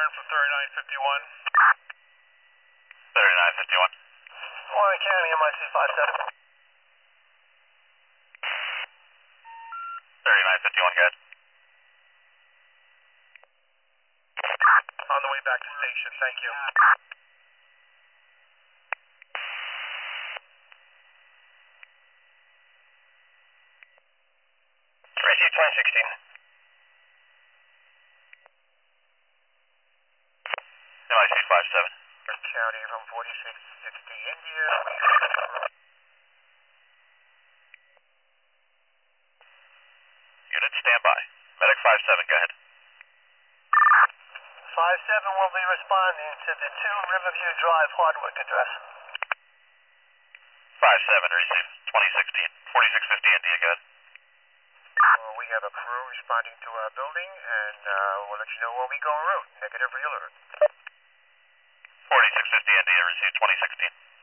return from 3951. 3951. Warren County, MIC 57. 3951, good. On the way back to station, thank you. Receive 2016. MIC 57. County from 4660 India. Unit, stand by. Medic 57, go ahead. 57 will be responding to the 2 Riverview Drive Hardwick address. 57, receive 2016. 4650 India, go ahead. We have a crew responding to our building, and we'll let you know when we go en route. Negative alert. 4650 India, receive 2016.